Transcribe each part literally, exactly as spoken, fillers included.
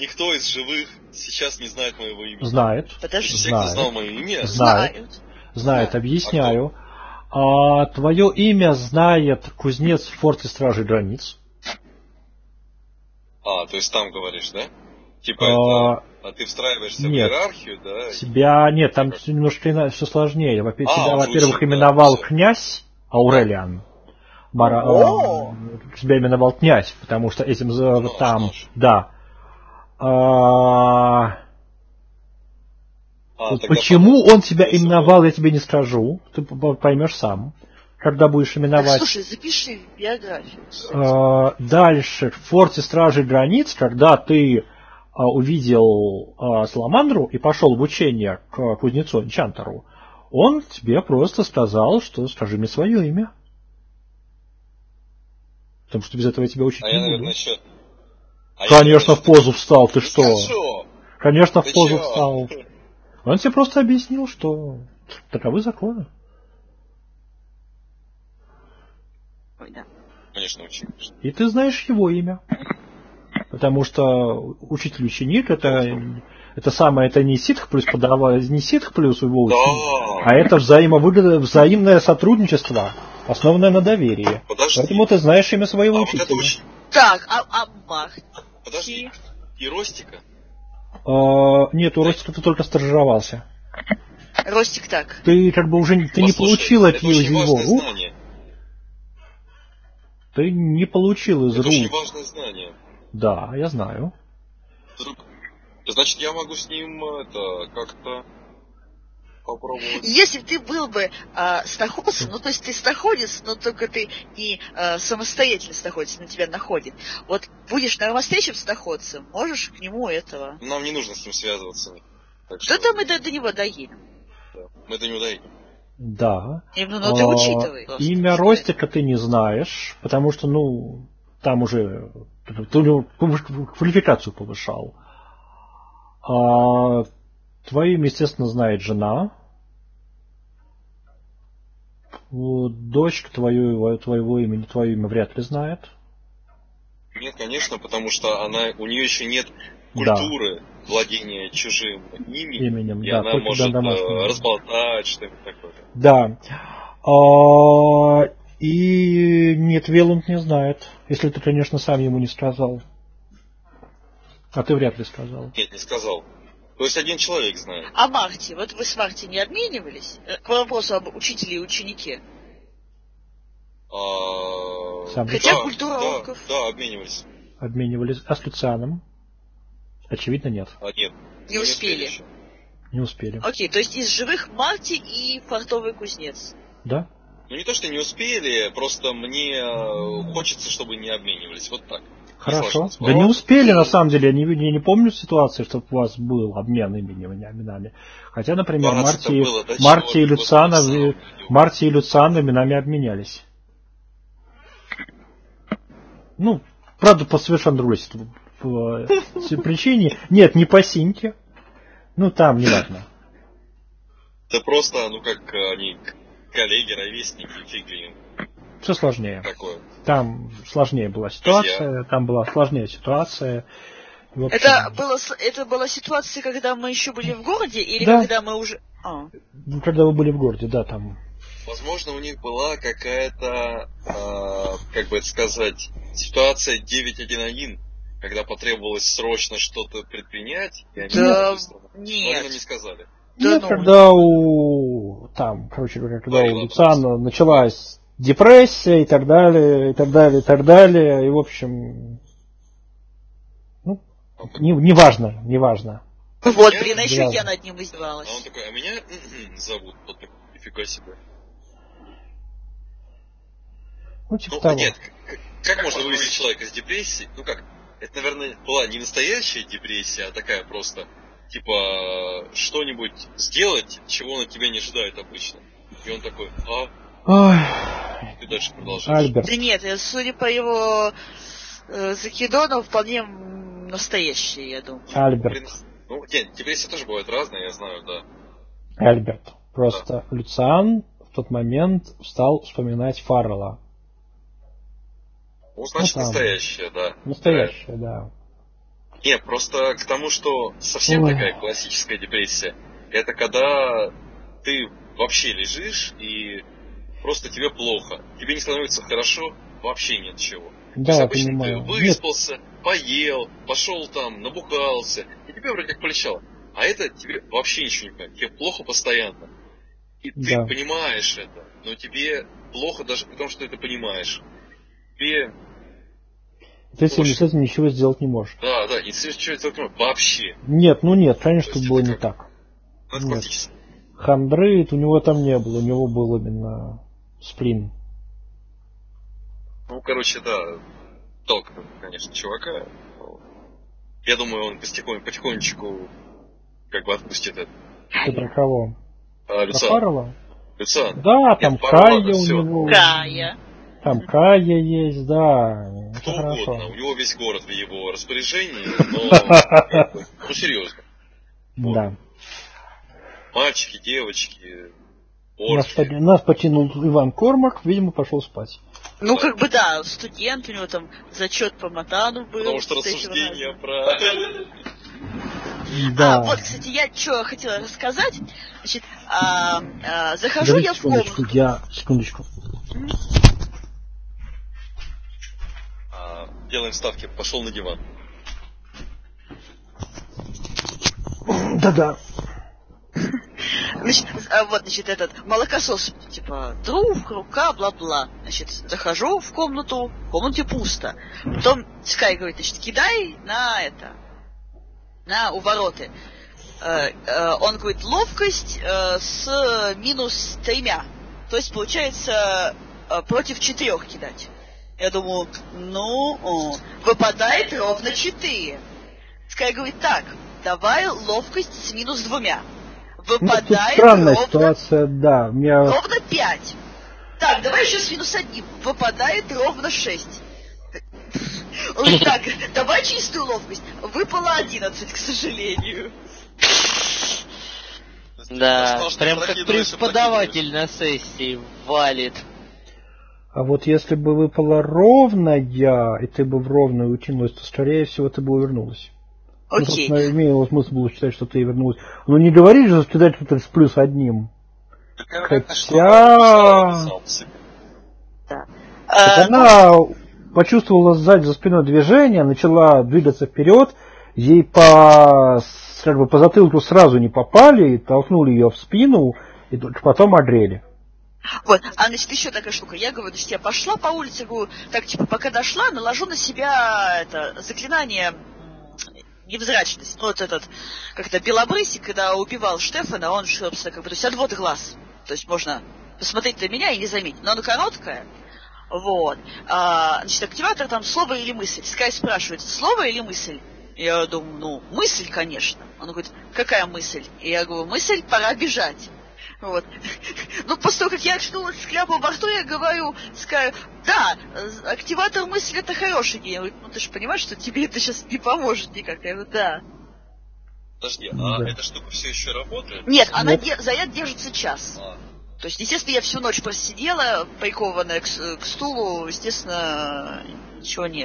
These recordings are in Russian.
никто из живых сейчас не знает моего имени. Знает. Подожди. Все, Знает. кто знал мое имя, Знает. Знают. Знает, Да. объясняю. А, твое имя знает кузнец в форте Стражи Границ. А, то есть там говоришь, да? Типа А, это... А ты встраиваешься нет. в иерархию, да? Тебя... Нет, там Как? немножко все сложнее. Во- А, тебя, он во-первых, звучит, да, именовал всё. князь Аурелиан. Мара- О! а, тебя именовал князь, потому что этим за- Нож, там... нож. Да. А, А, вот тогда почему понятно. он тебя То есть именовал, я тебе не скажу. Ты п- поймешь сам, когда будешь Так, именовать. слушай, запиши в биографию, кстати. А, дальше, в форте Стражи Границ, когда ты а, увидел а, Саламандру и пошел в учение к кузнецу Энчантеру, он тебе просто сказал, что скажи мне свое имя. Потому что без этого я тебя учить А не я, буду. наверное, еще... А я, Конечно, наверное, в позу встал, ты не что? скажу! Конечно, в Ты позу чё? встал. Он тебе просто объяснил, что таковы законы. Ой, да. Конечно, учи. И ты знаешь его имя. Потому что учитель-ученик это, это самое, это не ситх плюс подавай, не ситх плюс его ученик, Да. а это взаимовыгодное, взаимное сотрудничество, основанное на доверии. Подожди. Поэтому ты знаешь имя своего А вот учителя. это очень... Так, а, а Махти? Подожди. И Ростика? А, нет, у Ростика ты только стажировался. Ростик так. Ты как бы уже ты не Послушай, получил от это него, очень его важное рук. знание. Ты не получил из Это очень рук. важное знание. Да, я знаю. Вдруг... Значит, я могу с ним это как-то попробовать. Если бы ты был бы а, стаходцем, ну то есть ты стаходец, но только ты не а, самостоятельно стаходец, на тебя находит. Вот будешь настоящим стаходцем, можешь к нему этого. Нам не нужно с ним связываться. Так Да что... то мы до, до него доедем. Да. Мы до него доедем. Да. И, ну, ну ты А, учитывай. просто, имя что Ростика ты не знаешь, потому что, ну, там уже ты у него квалификацию повышал. А твое имя, естественно, знает жена. Вот, дочка твою, твоего имени, твое имя вряд ли знает. Нет, конечно, потому что она, у нее еще нет Да. культуры владения чужим именем, Именем, и да, она только может домашнего. э, разболтать что-нибудь такое. Да. А, и нет, Веланд не знает, если ты, конечно, сам ему не сказал. А ты вряд ли сказал. Нет, не сказал. То есть один человек знает. А Махти, вот вы с Махти не обменивались? К вопросу об учителе и ученике. А, Сам Хотя да, культура да, орков. да, обменивались. Обменивались. А с Люцианом? Очевидно, нет. А, нет. Не успели. еще. Не успели. Окей, то есть из живых Махти и фартовый кузнец. Да? Ну не то, что не успели, просто мне э, хочется, чтобы не обменивались. Вот так. Хорошо. сложилось. Да не Окей. успели, на самом деле. Я не, я не помню ситуации, чтобы у вас был обмен именами. именами. Хотя, например, Раз Марти, это было, да, Марти, и чего ты Люциана, вот написал. Марти и Люциан именами обменялись. Ну, правда, по совершенно другой ситу- по- с- причине. Нет, не по синьке. Ну, там, неважно. Да просто, ну как э, они к- коллеги, ровесники, фиг ли им Все сложнее. такое. Там сложнее была ситуация, там была сложнее ситуация. В общем, Это, было, с- это была ситуация, когда мы еще были в городе, или Да. когда мы уже... А. ну, когда вы были в городе, да, там. Возможно, у них была какая-то, э, как бы это сказать, ситуация девять один один, когда потребовалось срочно что-то предпринять, и они Да, быстро. Но они нет. нам не сказали. Да Нет, ну. когда у там, короче говоря, когда Говорила у Люциана началась депрессия и так далее, и так далее, и так далее, и в общем, ну, не, не важно, не важно. Вот, Я- блин, а еще Да. я над ним А он издевалась. такой, а меня м-м, зовут, вот такой, нифига себе. Ну, типа Ну, того. нет, как, как можно вывести человека из депрессии? Ну как, это, наверное, была не настоящая депрессия, а такая просто, типа, что-нибудь сделать, чего он от тебя не ожидает обычно. И он такой, а, Ой, ты дальше продолжаешь. Альберт, Да нет, э, судя по его э, закидону, вполне м, настоящий, я думаю. Блин, Альберт, ну, нет, депрессия тоже бывает разная, я знаю, да. Альберт. Просто Люциан в тот момент стал вспоминать Фаррелла. Ну, значит, там. настоящая, да. Настоящее, да. Не, просто к тому, что совсем Ой. такая классическая депрессия, это когда ты вообще лежишь и просто тебе плохо. Тебе не становится хорошо, вообще нет чего. Да, То есть обычно понимаю. ты выспался, нет. поел, пошел там, набухался, и тебе вроде как полегчало. А это тебе вообще ничего не понятно. Тебе плохо постоянно. И ты Да. понимаешь это, но тебе плохо даже при том, что ты это понимаешь. Тебе... Ты с этим, с этим ничего сделать не можешь. Да, да, и с этим ничего сделать не можешь. Вообще. Нет, ну нет, конечно, есть было это не как? так. Ну, это Нет. классически. Хандры у него там не было, у него был именно сплин. Ну, короче, да, толк, конечно, чувака. Я думаю, он потихонечку, потихонечку как бы отпустит это. Ты про кого? А, Про Фаррелла? Люциан. Да, там Нет, Кая ладно, у всё. него. Кая. Там Кая есть, да. Кто Это угодно. хорошо. У него весь город в его распоряжении, но... Ну, серьезно. Да. Мальчики, девочки, Нас, орки. под- нас потянул Иван Кормак, видимо, пошел спать. Ну, как бы, да, студент, у него там зачет по Матану был. Потому что с третьего рассуждения раза. про... Да. А, вот, кстати, я что хотела рассказать. Значит, а, а, захожу Подождите я в секундочку, комнату. я... Секундочку. А, делаем ставки. Пошел на диван. Да-да. Значит, а, вот, значит, этот молокосос, типа, труп, рука, бла-бла. Значит, захожу в комнату, в комнате пусто. Потом Скай говорит, значит, кидай на это, на увороты. Э, э, он говорит, ловкость э, с минус тремя. То есть, получается, э, против четырех кидать. Я думаю, ну, о, выпадает ровно четыре. Скай говорит, так, давай ловкость с минус двумя. Ну, тут Выпадает странная ровно, ситуация, да. У меня... ровно пять. Так, давай еще с минус одним. Выпадает ровно шесть. Он говорит, так, давай чистую ловкость. Выпало одиннадцать, к сожалению. Да, Что ж ты прям как прокидываешь и преподаватель на сессии валит. А вот если бы выпала ровная, и ты бы в ровную утянулась, то, скорее всего, ты бы увернулась. Ну, Окей. собственно, имело смысл было считать, что ты вернулась. Ну, не говори же, что кидать что-то с плюс одним. Хотя... Да. Так А, она почувствовала сзади за спиной движение, начала двигаться вперед, ей по, как бы, по затылку сразу не попали, толкнули ее в спину, и только потом огрели. Вот, а значит, еще такая штука. Я говорю, значит, я пошла по улице, говорю, так, типа, пока дошла, наложу на себя это заклинание невзрачность. Ну, вот этот, как-то белобрысик, когда убивал Штефана, он, собственно, как бы, то есть отвод глаз. То есть можно посмотреть на меня и не заметить. Но оно короткое. Вот. А, значит, активатор там слово или мысль. Скай спрашивает, слово или мысль? Я думаю, ну, мысль, конечно. Он говорит, какая мысль? И я говорю, мысль, пора бежать. Вот. Ну, после того, как я очнулась с кляпом во рту, я говорю, Скай, да, активатор мысли это хорошая идея. Он говорит, ну ты же понимаешь, что тебе это сейчас не поможет никак. Я говорю, да. Подожди, а Да. эта штука все еще работает? Нет, она Нет. де- заряд держится час. А, То есть, естественно, я всю ночь просидела, прикованная к, с- к стулу, естественно, ничего нет.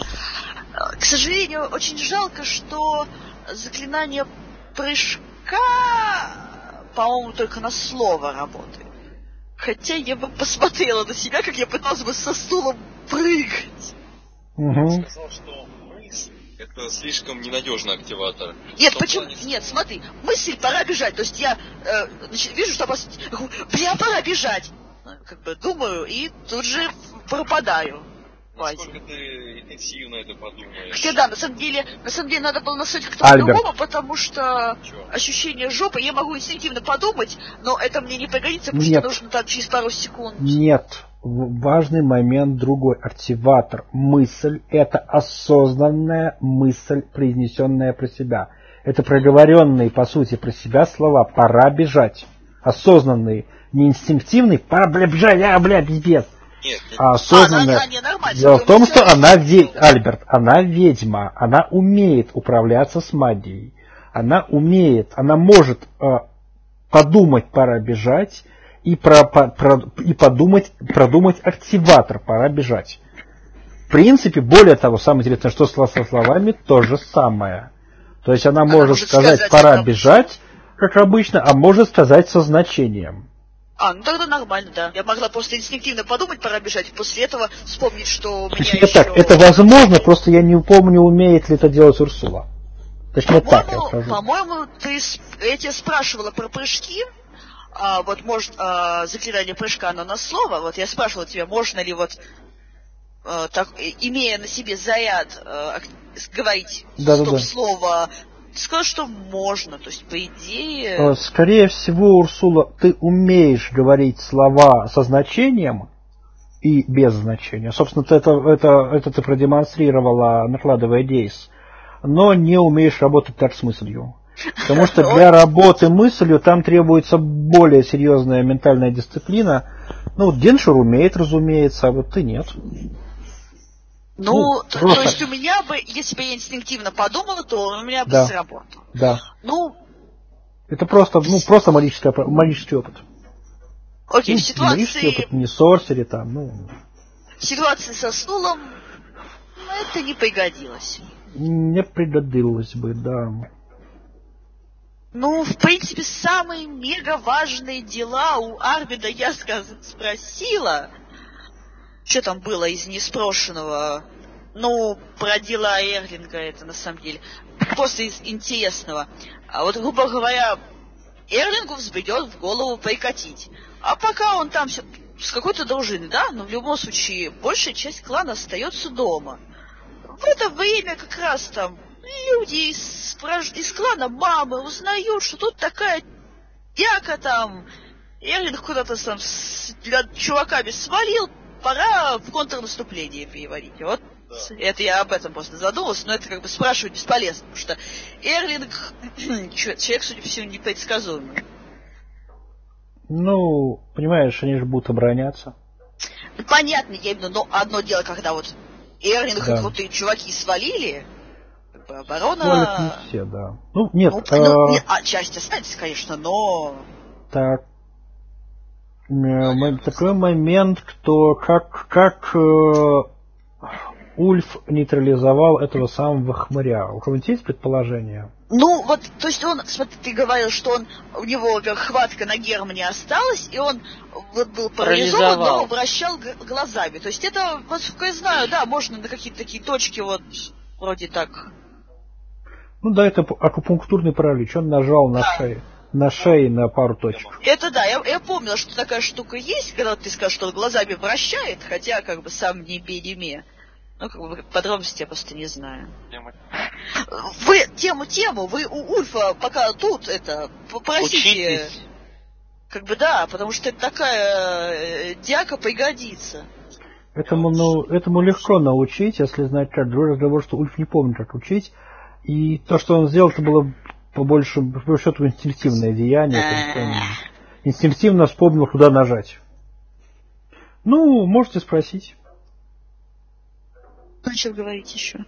К сожалению, очень жалко, что заклинание прыжка, по-моему, только на слово работает. Хотя я бы посмотрела на себя, как я пыталась бы со стулом прыгать. я Угу. сказал, что мысль это слишком ненадежный активатор. Нет, В том почему? плане, что- Нет, смотри, мысль, пора бежать. То есть я э, значит, вижу, что опасность. Я говорю, бля, пора бежать. Как бы думаю, и тут же пропадаю. Насколько ты интенсивно это подумаешь. Хотя да, на самом деле, на самом деле надо было настроить как-то Альберт. по-другому, потому что Чё? ощущение жопы, я могу инстинктивно подумать, но это мне не пригодится, потому Нет. что нужно так через пару секунд. Нет. В- Важный момент другой. Активатор. Мысль – это осознанная мысль, произнесенная про себя. Это проговоренные, по сути, про себя слова «пора бежать». Осознанные, не инстинктивные «пора, бля, бежать, а, бля, пиздец». Нет, нет. А осознанная. А, она- она нормально, Дело в том, потому что что- она, ве- Альберт, она ведьма, она умеет управляться с магией. Она умеет, она может э, подумать «пора бежать» и, про, по- про- и подумать, продумать активатор «пора бежать». принципе, более того, самое интересное, что со словами то же самое. То есть она, она может, может сказать, сказать «пора это... бежать», как обычно, а может сказать со значением. А, ну тогда нормально, да. Я могла просто инстинктивно подумать, пора бежать, и после этого вспомнить, что у меня Точнее еще... так, это возможно, просто я не помню, умеет ли это делать Урсула. Точнее так, я скажу. По-моему, ты, я тебя спрашивала про прыжки, а, вот может, а, заклинание прыжка, но на слово, вот я спрашивала тебя, можно ли вот, а, так, имея на себе заряд, а, говорить да, стоп-слово, да, да. Ты сказал, что можно, то есть, по идее... Скорее всего, Урсула, ты умеешь говорить слова со значением и без значения. Собственно, это, это, это ты продемонстрировала, накладывая дейс, но не умеешь работать так с мыслью. Потому что для работы мыслью там требуется более серьезная ментальная дисциплина. Ну, Деншир умеет, разумеется, а вот ты нет. Ну, ну то, то есть у меня бы, если бы я инстинктивно подумала, то у меня бы да. сработало. Да. Ну. Это просто, ну, просто магический, магический опыт. Окей, ну, в ситуации... Не магический опыт, не сорсери там, ну... В ситуации со стулом это не пригодилось. Не пригодилось бы, да. Ну, в принципе, самые мега важные дела у Арвида я спросила. Что там было из неспрошенного? Ну, про дела Эрлинга это на самом деле. Просто из интересного. А вот, грубо говоря, Эрлингу взбредет в голову прикатить. А пока он там все с какой-то дружиной, да, но в любом случае большая часть клана остается дома. В это время как раз там люди из, из клана мамы узнают, что тут такая яка там. Эрлинг куда-то там с для чуваками свалил. Пора в контрнаступление переводить. Вот да. Это я об этом просто задумался, но это как бы спрашивать бесполезно, потому что Эрлинг человек, судя по всему, непредсказуемый. Ну, понимаешь, они же будут обороняться. Ну, понятно, я именно, но одно дело, когда вот Эрлинг да. и крутые чуваки свалили, как бы оборона... Свалят не все, да. Ну, нет. Ну, а... ну нет, а часть останется, конечно, но... Так. Такой момент, кто как, как э, Ульф нейтрализовал этого самого хмыря. У кого-нибудь есть предположение? Ну, вот, то есть он, смотри, ты говорил, что он, у него, во-первых, хватка на Германе осталась, и он вот был парализован, но вращал г- глазами. То есть это, насколько я знаю, да, можно на какие-то такие точки вот, вроде так. Ну да, это акупунктурный паралич, он нажал да. на шею. На шее на пару точек. Это да, я, я помнила, что такая штука есть, когда ты скажешь, что он глазами вращает, хотя как бы сам не бе-не-ме. Ну, как бы подробности я просто не знаю. Вы тему-тему, вы у Ульфа пока тут это попросите. Учитесь. Как бы да, потому что это такая э, дяка пригодится. Этому, ну, этому легко научить, если знать как. Другой разговор, что Ульф не помнит, как учить. И то, что он сделал, это было по большему по счету инстинктивное деяние. Он инстинктивно вспомнил, куда нажать. Ну, можете спросить. Начал говорить еще.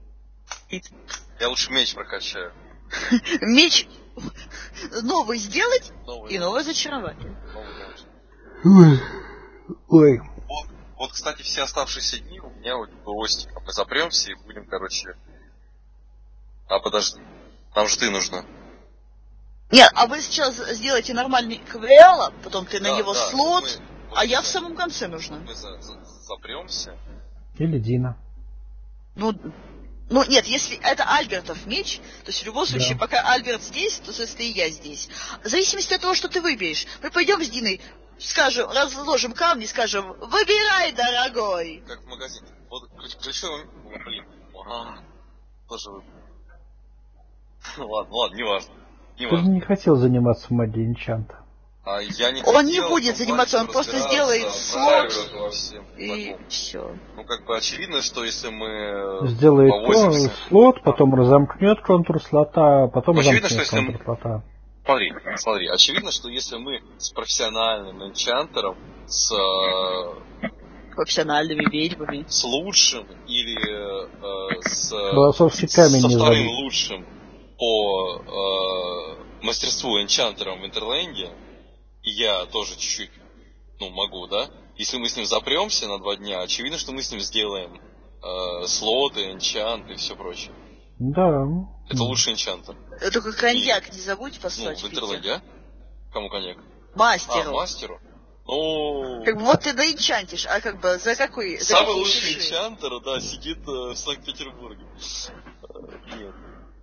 Я лучше меч прокачаю. Меч новый сделать новый, и новое зачарование. Ой. Ой. Вот, вот, кстати, все оставшиеся дни у меня вот Остика. Мы запремся и будем, короче... А, подожди. Там же ты нужна. Нет, а вы сейчас сделаете нормальный кавриала, потом ты да, на него да, слот, мы, а я в самом конце нужна. Мы за, за, запремся. Или Дина. Ну, ну, нет, если это Альбертов меч, то есть в любом случае, да. Пока Альберт здесь, то, соответственно, и я здесь. В зависимости от того, что ты выберешь. Мы пойдем с Диной, скажем, разложим камни, скажем, выбирай, дорогой. Как в магазине. Вот ключевой, блин, ага, тоже выбор. Ладно, ладно, не важно. Не Ты же не хотел заниматься магией энчанта. А я не он хотел, не будет заниматься, он просто сделает слот и все. Ну, как бы очевидно, что если мы сделает повозимся... слот, потом разомкнет контур слота, потом ну, разомкнет очевидно, что контур если... слота. Смотри, смотри, очевидно, что если мы с профессиональным энчантером, с... профессиональными ведьмами, с лучшим или э, с... камень со не вторым забыл. лучшим по э, мастерству энчантером в Интерленде, и я тоже чуть-чуть, ну, могу, да? Если мы с ним запремся на два дня, очевидно, что мы с ним сделаем э, слоты, энчанты и все прочее. Да. Это лучший энчантер. Только коньяк не забудь Ну, послать в в Питер. Интерленде, а? Кому коньяк? Мастеру. А, мастеру? Ну... Как бы вот ты доэнчантишь, а как бы за какой... за Самый какие лучший часы? энчантер, да, сидит э, в Санкт-Петербурге. Э, Нет.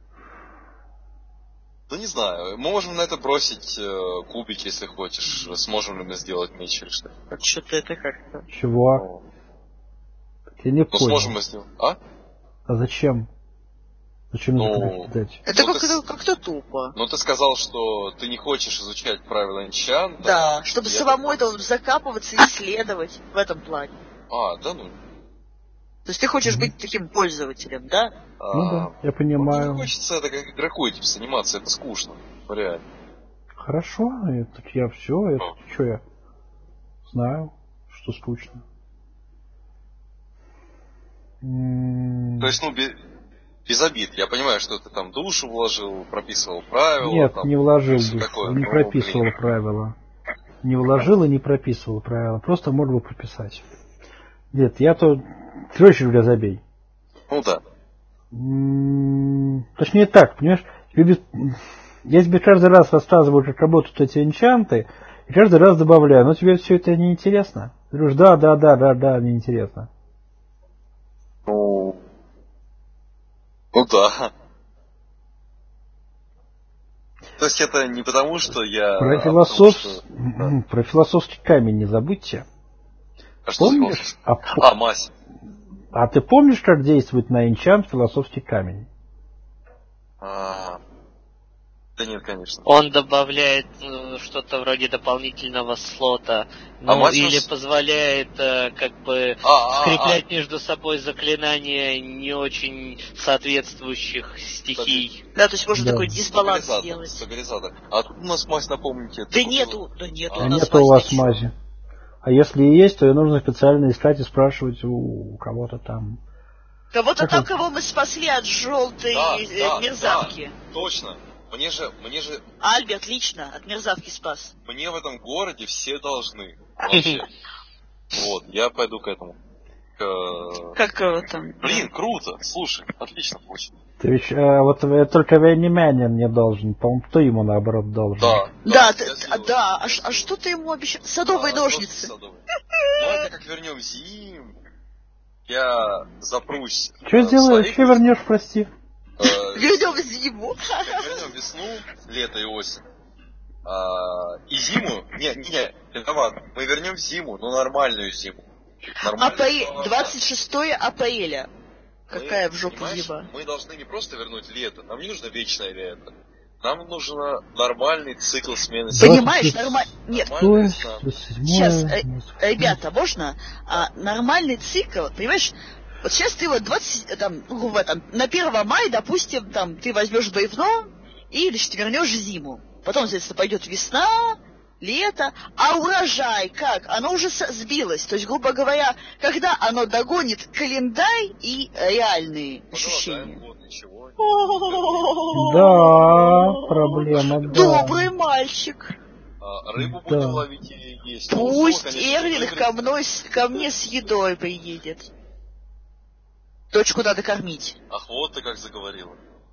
Ну, не знаю. Мы можем на это бросить э, кубики, если хочешь. Сможем ли мы сделать меч или что? Что-то это как-то... Чего? Я не Ну, понял. сможем мы сделать. А? А зачем? Зачем Ну, нужно кидать? Это Ну, как-то, ты с- как-то тупо. Ну, ты сказал, что ты не хочешь изучать правила энчанта. Да, чтобы Я самому так- это вот закапываться и исследовать в этом плане. А, да ну. То есть ты хочешь Мгм. быть таким пользователем, да? Ну да, я Мне понимаю. не хочется это как игроку этим заниматься, это скучно. Реально. Хорошо, это я все, это что я знаю, что скучно. М, То есть, ну, без, без обид. Я понимаю, что ты там душу вложил, прописывал правила. Нет, там, не вложил всё душу, такое. не Ну, прописывал блин. правила. Не вложил и не прописывал правила, просто мог бы прописать. Нет, я то, короче говоря, забей. Ну да. М, Точнее так, понимаешь, любит... я тебе каждый раз рассказываю, как работают эти энчанты, и каждый раз добавляю, но тебе все это неинтересно? Ты говоришь, да, да, да, да, да, неинтересно. Ну, ну да. То есть это не потому, что я... Про, а философ... потому что- да. Про философский камень не забудьте. А что за Помнишь? философ? А, А, мазь. а ты помнишь, как действует на энчант философский камень? А, да нет, конечно. Он добавляет э, что-то вроде дополнительного слота, ну, мать или вас- позволяет э, как бы А, а, скреплять между собой заклинания не очень соответствующих стихий. Да, то есть можно Да. такой дисбаланс Стабилизатор, сделать. стабилизатор. А откуда у нас мазь, напомните? Да Ты купил? нету, да нету А, у нас Нет у вас ничего. мази. А если и есть, то ее нужно специально искать и спрашивать у кого-то там. Кого-то Как там, он? кого мы спасли от желтой Да, э, да, мерзавки. да, точно. Мне же, мне же, Альберт лично от мерзавки спас. мне в этом городе все должны. Вообще. Вот, я пойду к этому. К... Как его там? Блин, круто. Слушай, отлично получилось. Ты ведь, э, вот э, только Вейнимянин не должен. По-моему, кто ему наоборот должен? Да, Да, я ты- сделаю. да, а, ш- а что ты ему обещал? Садовые А, ножницы. просто садовые. Ну, это как вернем зиму. Я запрусь. Что э, в сделаешь? своих Что вернешь, прости? э, Вернем зиму. Как вернем весну, лето и осень. А, и зиму, не, не, не, виноват. Мы вернем зиму, но нормальную зиму. Нормальную, Апрель, но- двадцать шестое апреля. Мы, Какая в жопу понимаешь, зима. Мы должны не просто вернуть лето, нам не нужно вечное лето. Нам нужен нормальный цикл смены сезона. Понимаешь, нормально. Нет, Нормальная весна. сейчас, э, ребята, можно? А, нормальный цикл, понимаешь? Вот сейчас ты вот двадцать, там, ну, в этом, на первое мая, допустим, там, ты возьмешь бревно и, значит, вернешь зиму. Потом, соответственно, пойдет весна, лето, а урожай как? Оно уже с- сбилось. То есть, грубо говоря, когда оно догонит календарь и реальные ощущения. Поголодаем, вот, ничего. Да, проблема, да. Добрый мальчик. А, рыбу Да. будем ловить и есть. Ну, Пусть снова, конечно, Эрлинг выиграть. ко, мной, с- ко мне с едой приедет. Дочку надо кормить. Ах, вот ты как заговорила.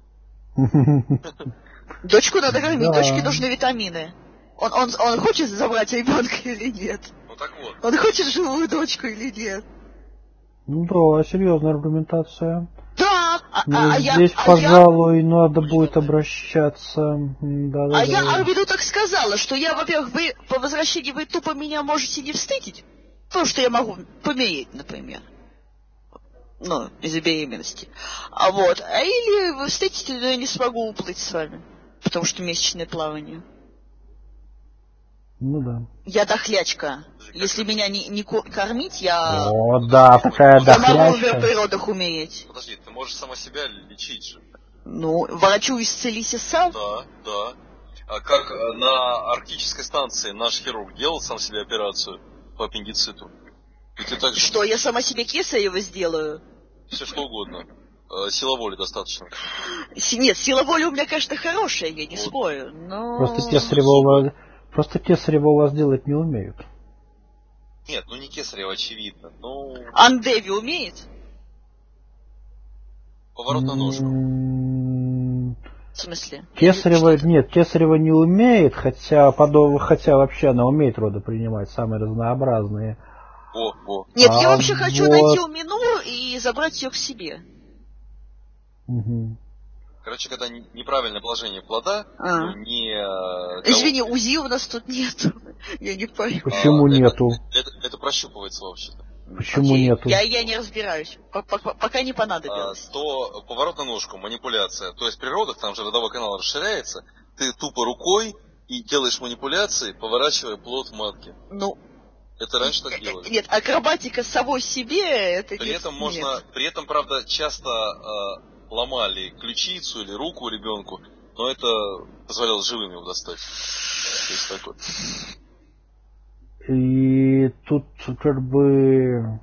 Дочку надо кормить, Да. дочке нужны витамины. Он, он, он хочет забрать ребенка или нет? Ну так вот. Он хочет живую дочку или нет? Ну да, серьезная аргументация. Да! А, Ну, а- а я, здесь, а я, пожалуй, надо будет обращаться. Да, да, а я да. Арвиду так сказала, что я, во-первых, вы по возвращении вы тупо меня можете не встретить. Потому что я могу помереть, например. Ну, из-за беременности. А вот. А или вы встретите, но я не смогу уплыть с вами. Потому что месячное плавание. Ну да. Я дохлячка. Если меня не, не ко- кормить, я, О, да, такая я могу в дохлячка. природах умереть. Подожди, ты можешь сама себя лечить же. Ну, врачу исцелись и сам. Да, да. А как э, на арктической станции наш хирург делал сам себе операцию по аппендициту? И ты так же Что, я сама себе кесарево сделаю? все что угодно. Э, Сила воли достаточно. Си- Нет, сила воли у меня, конечно, хорошая, я не Вот. спорю, но... Просто кесаревого, просто кесаревого сделать не умеют. Нет, ну не кесарево, очевидно. Ну, Андеви умеет? Поворот на ножку. В смысле? Кесарева, нет, Кесарева не умеет, хотя, подо... хотя вообще она умеет роды принимать, самые разнообразные. О, о. Нет, а я вообще хочу вот... найти у Минор и забрать ее к себе. Угу. Короче, когда неправильное положение плода, а. ну, не... Извини, УЗИ у нас тут нету. Я не пойму. Почему а, нету? Это, это, это прощупывается вообще-то. Почему Окей. нету? Я, я не разбираюсь. Пока не понадобилось. А, то поворот на ножку, манипуляция. То есть при родах, там же родовой канал расширяется, ты тупо рукой и делаешь манипуляции, поворачивая плод матки. Ну... Это раньше так делали. Нет, акробатика самой себе, это при нет, этом можно, нет. При этом, правда, часто э, ломали ключицу или руку ребенку, но это позволяло живым его достать. То есть так вот. И тут как бы...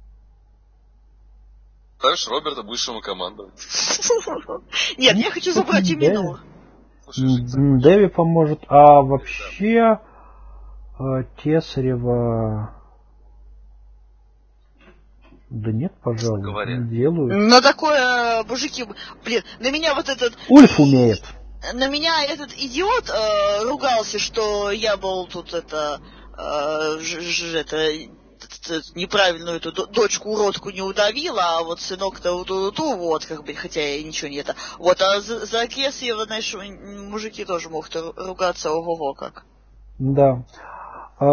Дальше Роберта будешь ему командовать. Нет, я хочу забрать у Минор. Дэви поможет. А вообще Кесарева... Да нет, пожалуй, не делаю. На такое, мужики, блин, на меня вот этот... Ульф умеет. На меня этот идиот э, ругался, что я был тут это... Э, ж, ж, это неправильную эту дочку уродку не удавила, а вот сынок-то ту, ту, вот, как бы, хотя я ничего не это. Вот, а за, за Кесарева, знаешь, мужики тоже могут ругаться, ого-го как. Да. А,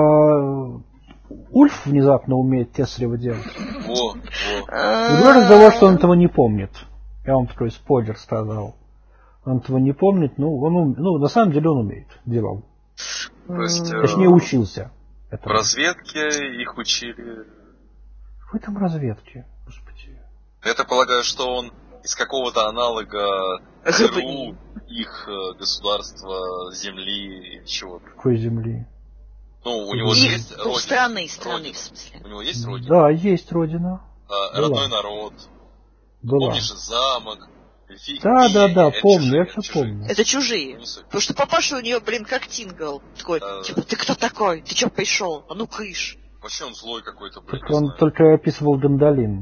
Ульф внезапно умеет Кесарева делать. Во, во. Из того, что он этого не помнит. Я вам такой спойлер сказал. Он этого не помнит, ну, он, ну, на самом деле он умеет, делал. То есть, Точнее, учился. В разведке их учили. В этом разведке, господи. Я полагаю, что он из какого-то аналога ЦРУ, их государства, земли, чего-то. Какой земли? Ну, у него же есть родина. Страны, страны, родина. в смысле. У него есть родина? Да, есть родина. А, родной народ. Была. Помнишь, замок? Эльфийки, да, да, да, это помню, чужие, я все чужие. помню. Это чужие. Ну, потому что папаша у нее, блин, как Тингл. Такой, а, типа, ты кто такой? Ты че пришел? А ну кыш. Вообще он злой какой-то, блин. Так он знаю. Только описывал Гандалин.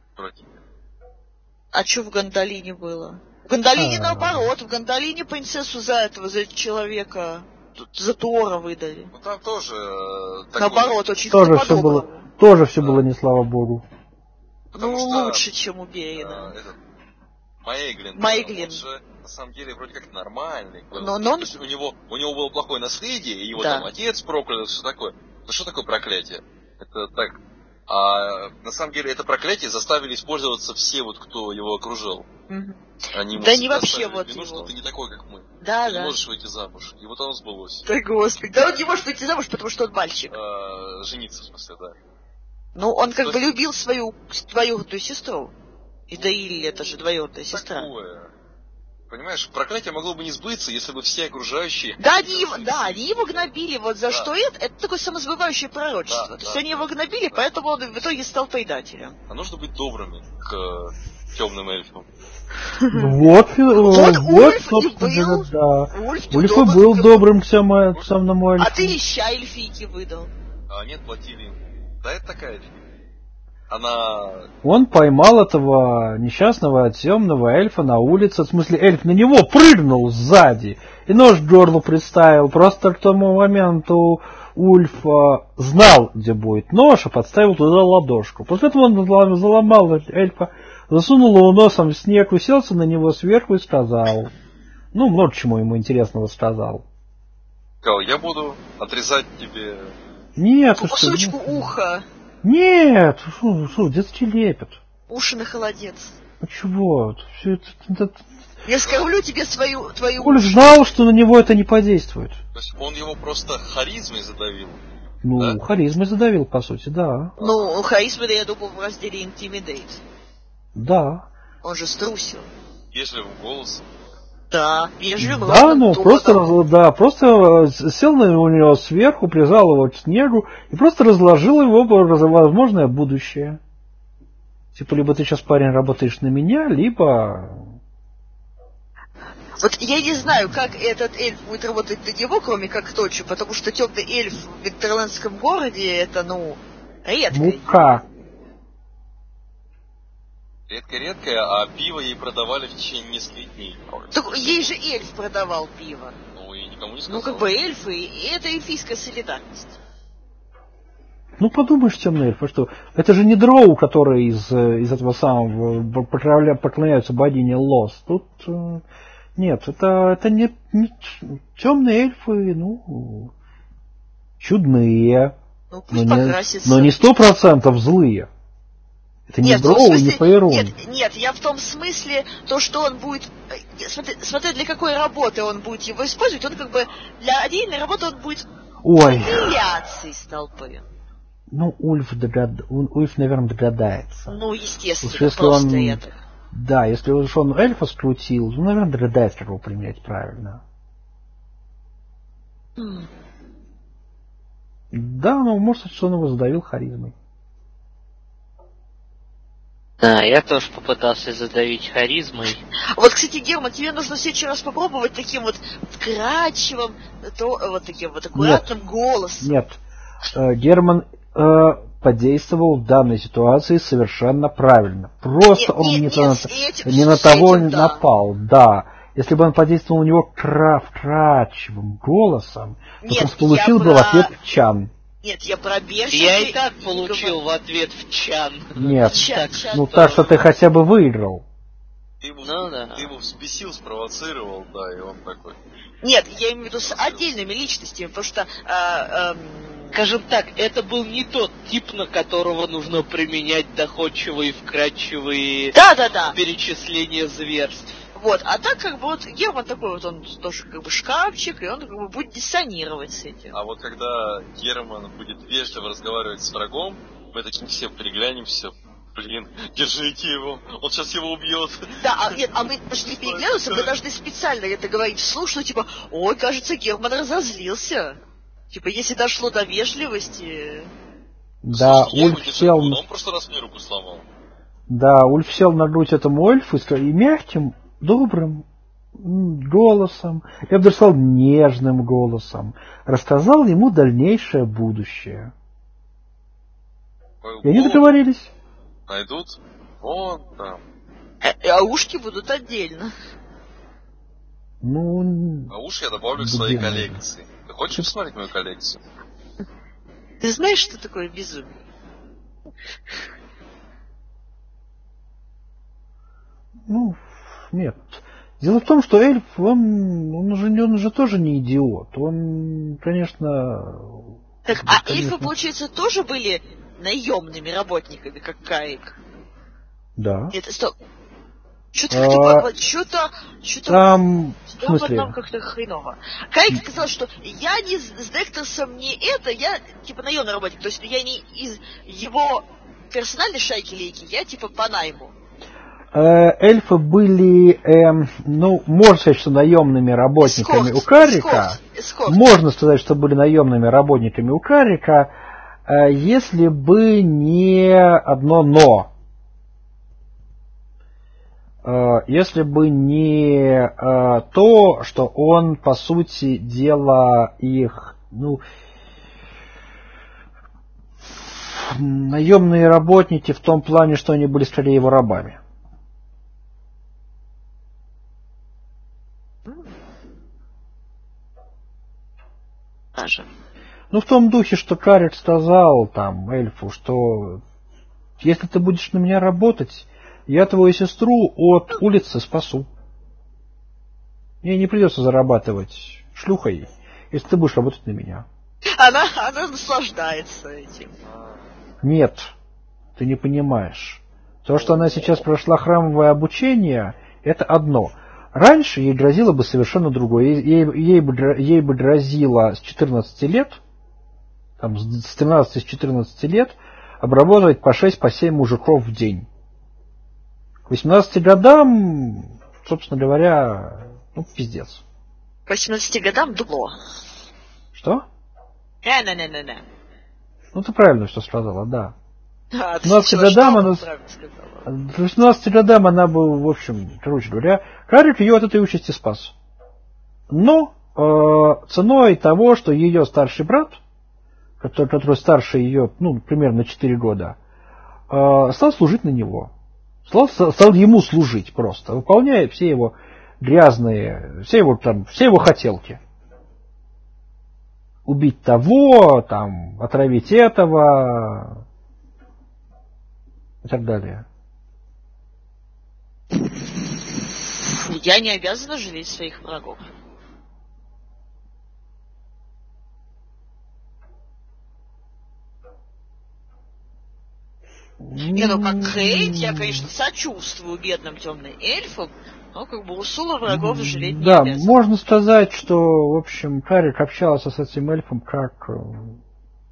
А что в Гандалине было? В Гандалине а, наоборот, в Гандалине принцессу за этого, за человека, за Туора выдали. Ну там тоже... Такой... Наоборот, очень тоже все было, тоже все да. было не слава богу. Потому ну, что, лучше, чем у Берина. А, этот... Майглин, Майглин. Он же, на самом деле, вроде как нормальный. Но, но он... То есть у него, у него было плохое наследие, и его да. там отец проклял, все такое. Ну что такое проклятие? Это так... А на самом деле это проклятие заставили использоваться все, вот, кто его окружал. Mm-hmm. Они да не вообще вот вину, его. Что ты не такой, как мы. Да, ты да. не можешь выйти замуж. И вот оно сбылось. Да, господи. Да он не может выйти замуж, потому что он мальчик. А, жениться, в смысле, да. Ну, он как То бы есть... любил свою двоюродную сестру. И Даиль, это же двоюродная сестра. Такое. Понимаешь, проклятие могло бы не сбыться, если бы все окружающие... Да, они его, да, они его гнобили, вот за да. что это, это такое самосбывающее пророчество. Да, То есть да, они его гнобили, да. поэтому он в итоге стал предателем. А нужно быть добрыми к темным эльфам. Вот, вот, вот, собственно, был, да. Ульф, Ульф был добрым к темному эльфу. А ты леща эльфийки выдал. А нет, платили им. Да, это такая эльфийка. Она... Он поймал этого несчастного темного эльфа на улице, в смысле эльф на него прыгнул сзади и нож к горлу приставил. Просто к тому моменту Ульф знал, где будет нож, и подставил туда ладошку. После этого он заломал эльфа, засунул его носом в снег, уселся на него сверху и сказал. Ну, много чему ему интересного сказал. Сказал, я буду отрезать тебе... Нет, кусочку что, уха. Нет, фу, фу, детский лепет. Уши на холодец. А чего? Все это, это... Я скормлю тебе свою твою. Ульф знал, что на него это не подействует. То есть он его просто харизмой задавил. Ну, да? харизмой задавил, по сути, да. Ну, харизмой, я думаю, в разделе Intimidate. Да. Он же струсил. Вежливым голосом. Да, вежливым. Да, ну просто, да, просто сел на него сверху, прижал его к снегу и просто разложил его возможное будущее. Типа, либо ты сейчас, парень, работаешь на меня, либо... Вот я не знаю, как этот эльф будет работать на него, кроме как точно, потому что темный эльф в Винтерландском городе это, ну, редко. Ну как? Редко-редко, а пиво ей продавали в течение нескольких дней. Так ей же эльф продавал пиво. Ну, и никому не сказал. Ну, как бы эльфы, и это эльфийская солидарность. Ну, подумаешь, темный эльф, а что? Это же не дроу, которые из, из этого самого поклоняются богине Лос. Тут э, нет, это, это не, не темные эльфы, ну, чудные, Ну, но пусть не, покрасится. но не сто процентов злые. Это не Нет, ну, в дроу, смысле, не Фейрун. Нет, нет, я в том смысле, то, что он будет, смотри, смотря для какой работы он будет его использовать, он как бы, для отдельной работы он будет Ой. выделяться из толпы. Ну, Ульф, догад... Ульф, наверное, догадается. Ну, естественно, уж если просто он... это. Да, если уж он эльфа скрутил, ну, наверное, догадается, как его применять правильно. Mm. Да, ну, может, что он его задавил харизмой. Да, я тоже попытался задавить харизмой. Вот, кстати, Герман, тебе нужно в следующий раз попробовать таким вот вкрадчивым, то, вот таким вот аккуратным нет, голосом. Нет, э, Герман э, подействовал в данной ситуации совершенно правильно. Просто нет, он нет, не, нет, на, этим, не на того этим, не да. напал, да. Если бы он подействовал у него кра- вкрадчивым голосом, то нет, просто получил бы про... в ответ чан. Нет, я про Берсерка... Я и так и получил говорю... в ответ в чан. Нет, чан, так, чан, ну что... так, что ты хотя бы выиграл. Ты его, ну, да. ты его взбесил, спровоцировал, да, и он такой... Нет, я имею в виду с отдельными личностями, потому что... Э, э, Скажем так, это был не тот тип, на которого нужно применять доходчивые, вкрадчивые да, да, да. перечисления зверств. Вот, а так как бы вот Герман такой вот, он тоже как бы шкафчик, и он как бы будет диссонировать с этим. А вот когда Герман будет вежливо разговаривать с врагом, мы таким все переглянемся, блин, держите его, он сейчас его убьет. Да, а нет, а мы даже не переглянемся, мы должны специально это говорить вслух, что типа, ой, кажется, Герман разозлился. Типа, если дошло до вежливости... Да, Слушай, Ульф сел... Он просто раз мне руку сломал. Да, Ульф сел на грудь этому эльфу и мягким, добрым голосом, я бы даже сказал нежным голосом, рассказал ему дальнейшее будущее. И они договорились. Найдут вон там. А, а ушки будут отдельно. Ну... А уши я добавлю к своей коллекции. Ты хочешь посмотреть мою коллекцию? Ты знаешь, что такое безумие? Ну, нет. Дело в том, что эльф, он, он, уже, он уже тоже не идиот. Он, конечно... Так, а конечно... эльфы, получается, тоже были наемными работниками, как Каик? Да. Нет, стоп. Что-то, а... что-то, что-то... Там, в смысле? Нам как-то хреново. Каик сказал, что я не с Декторсом не это, я типа наемный работник, то есть я не из его персональной шайки лейки, я типа по найму. Эльфы были, э, ну, можно сказать, что наемными работниками эскорт, у Каррика. Эскорт, эскорт. Можно сказать, что были наемными работниками у Каррика, э, если бы не одно но. Э, если бы не э, то, что он, по сути дела, их, ну, наемные работники в том плане, что они были скорее его рабами. Даже. Ну, в том духе, что Карик сказал там эльфу, что если ты будешь на меня работать, я твою сестру от улицы спасу. Ей не придется зарабатывать шлюхой, если ты будешь работать на меня. Она, она наслаждается этим. Нет, ты не понимаешь. То, что она сейчас прошла храмовое обучение, это одно. Раньше ей грозило бы совершенно другое. Ей, ей, ей, бы, ей бы грозило с четырнадцати лет, там, с тринадцати-четырнадцати лет, обработать по шесть, по семь мужиков в день. К восемнадцати годам, собственно говоря, ну, пиздец. К восемнадцати годам дупло. Что? Не-не-не-не-не. Ну, ты правильно что сказала, да. А, к восемнадцати годам она... К восемнадцати годам она бы, в общем, короче говоря, Карик ее от этой участи спас. Но э, ценой того, что ее старший брат, который, который старше ее, ну, примерно на четыре года, э, стал служить на него. Стал, стал ему служить просто, выполняя все его грязные, все его, там, все его хотелки. Убить того, там, отравить этого и так далее. Я не обязана жалеть своих врагов. Не, ну как Хейт, я, конечно, сочувствую бедным темным эльфам, но как бы Урсула врагов жалеть не Да, обязана. можно сказать, что, в общем, Карик общался с этим эльфом как... Ну,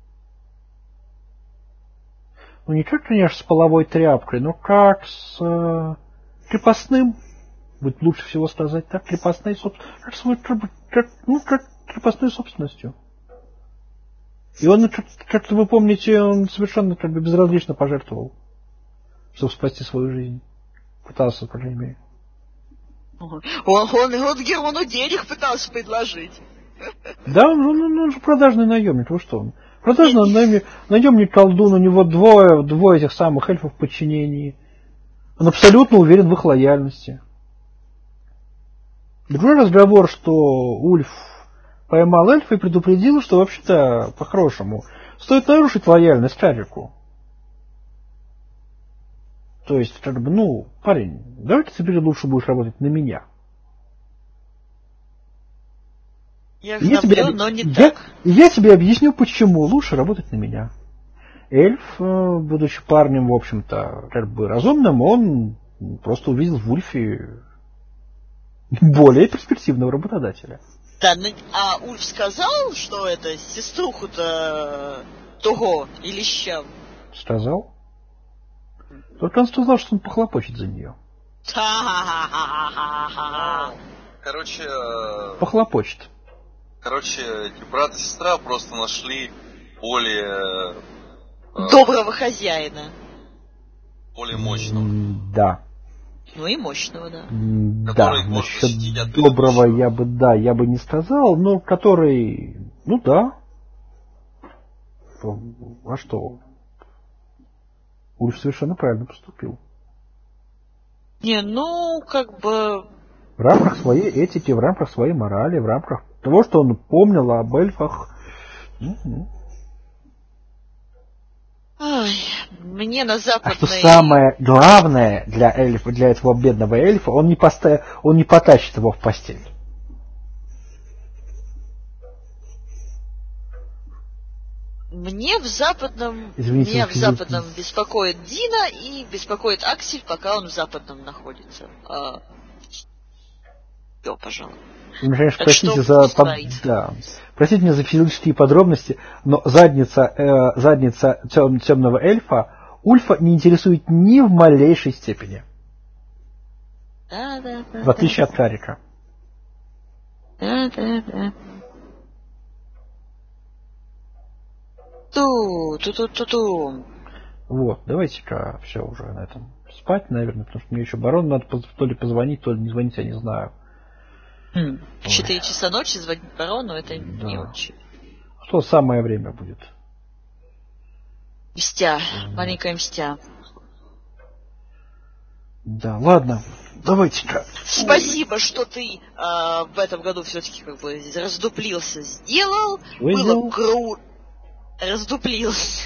не как, конечно, с половой тряпкой, но как с э, крепостным. Будет лучше всего сказать так, крепостной собственностью. Как, свой, как, ну, как крепостной собственностью. И он, как, как вы помните, он совершенно как бы безразлично пожертвовал, чтобы спасти свою жизнь. Пытался, по крайней мере. Он, он, он Герону денег пытался предложить. Да, он, он, он же продажный наемник, вы что? Он? Продажный наемник, наемник колдун, у него двое, двое этих самых эльфов в подчинении. Он абсолютно уверен в их лояльности. Другой разговор, что Ульф поймал эльфа и предупредил, что вообще-то, по-хорошему, стоит нарушить лояльность Карику. То есть, как бы, ну, парень, давай-ка теперь лучше будешь работать на меня. Я Я тебе, гноблю, но не я, так. я тебе объясню, почему лучше работать на меня. Эльф, будучи парнем, в общем-то, как бы разумным, он просто увидел в Ульфе более перспективного работодателя. Да, ну, а Ульф сказал, что это сеструху-то того или щам? Сказал. Только он сказал, что он похлопочет за нее. Короче... э, Похлопочет. Короче, эти брат и сестра просто нашли более... э, Доброго хозяина. более мощного. М, Да. Ну и мощного, да. М, Да, Который может насчет защитить от доброго предыдущего. я бы, да, я бы не сказал, но который, ну да. А что? Ульф совершенно правильно поступил. Не, ну, как бы... В рамках своей этики, в рамках своей морали, в рамках того, что он помнил об эльфах. Угу. Ай, мне на А западной... что самое главное для эльфа, для этого бедного эльфа, он не, поста... он не потащит его в постель. Мне в западном... Извините, меня в извините. западном беспокоит Дина и беспокоит Аксель, пока он в западном находится. А... Все, пожалуй. Вы, конечно, Так простите что за, под... стоит. да. Простите меня за физические подробности, но задница, э, задница тем, темного эльфа Ульфа не интересует ни в малейшей степени. Да, да, да. В отличие да. от Карика. Да, да, да. Ту, ту, ту, ту, ту. Вот, давайте-ка все уже на этом спать, наверное, потому что мне еще барону надо то ли позвонить, то ли не звонить, я не знаю. Хм. В четыре часа ночи звонить барону, это Да. не очень. Что самое время будет? Мстя, маленькая мстя. Да, ладно, давайте-ка. Спасибо, что ты а, в этом году все-таки как бы раздуплился, сделал. Что я Было сделал? круто. Раздуплился.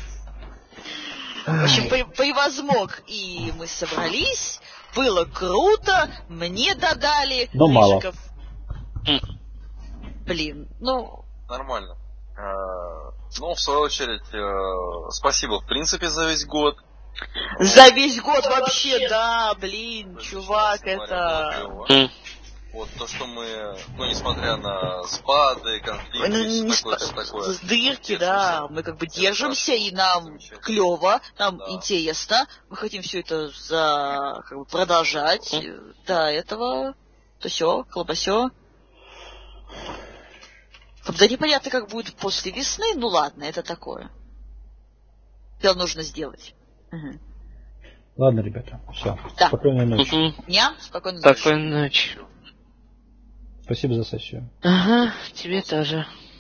В общем, при- превозмог, и мы собрались. Было круто, мне додали. Но мало. Рыжиков. Блин, ну... Нормально. Э, Ну, в свою очередь, э, спасибо в принципе за весь год. За весь год вообще, да, блин, чувак, Смотря это... было клево. Вот то, что мы, ну, несмотря на спады, конфликты, Ну, и не всё такое, спа- всё такое, с дырки, держимся. да, мы как бы Это держимся, хорошо, и нам замечательно. клево, нам Да. интересно, мы хотим все это за, как бы, продолжать до этого, то все, колбасё. Когда непонятно, как будет после весны, ну ладно, это такое. Это нужно сделать. Угу. Ладно, ребята, все. Да. Спокойной ночи. Дня, спокойной ночи. Спокойной ночи. Спасибо за сессию. Ага, тебе тоже.